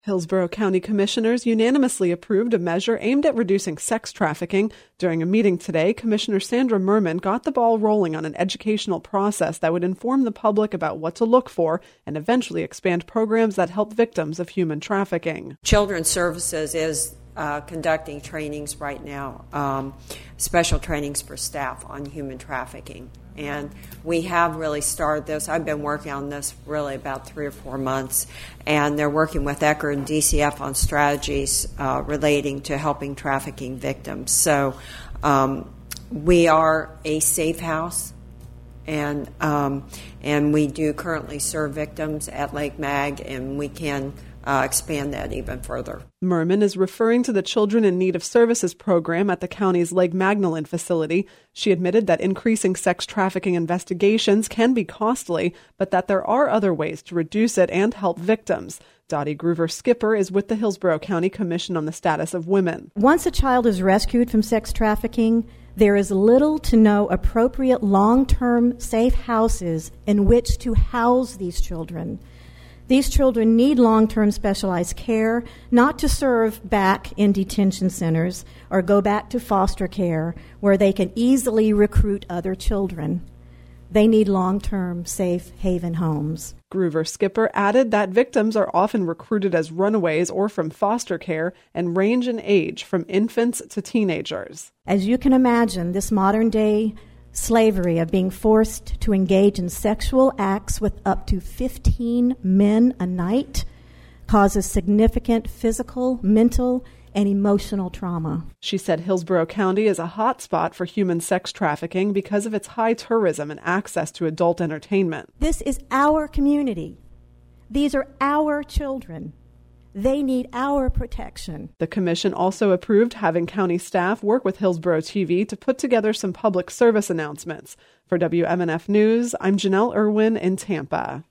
Hillsborough County Commissioners unanimously approved a measure aimed at reducing sex trafficking. During a meeting today, Commissioner Sandra Merman got the ball rolling on an educational process that would inform the public about what to look for and eventually expand programs that help victims of human trafficking. Children's Services is conducting trainings right now, special trainings for staff on human trafficking. And we have really started this. I've been working on this really about 3 or 4 months, and they're working with Eckerd and DCF on strategies relating to helping trafficking victims. So we are a safe house, and we do currently serve victims at Lake Mag, and we can expand that even further. Merman is referring to the Children in Need of Services program at the county's Lake Magdalene facility. She admitted that increasing sex trafficking investigations can be costly, but that there are other ways to reduce it and help victims. Dottie Groover-Skipper is with the Hillsborough County Commission on the Status of Women. Once a child is rescued from sex trafficking, there is little to no appropriate long-term safe houses in which to house these children. These children need long-term specialized care, not to serve back in detention centers or go back to foster care where they can easily recruit other children. They need long-term safe haven homes. Groover-Skipper added that victims are often recruited as runaways or from foster care and range in age from infants to teenagers. As you can imagine, this modern-day slavery of being forced to engage in sexual acts with up to 15 men a night causes significant physical, mental, and emotional trauma. She said Hillsborough County is a hot spot for human sex trafficking because of its high tourism and access to adult entertainment. This is our community. These are our children. They need our protection. The commission also approved having county staff work with Hillsborough TV to put together some public service announcements. For WMNF News, I'm Janelle Irwin in Tampa.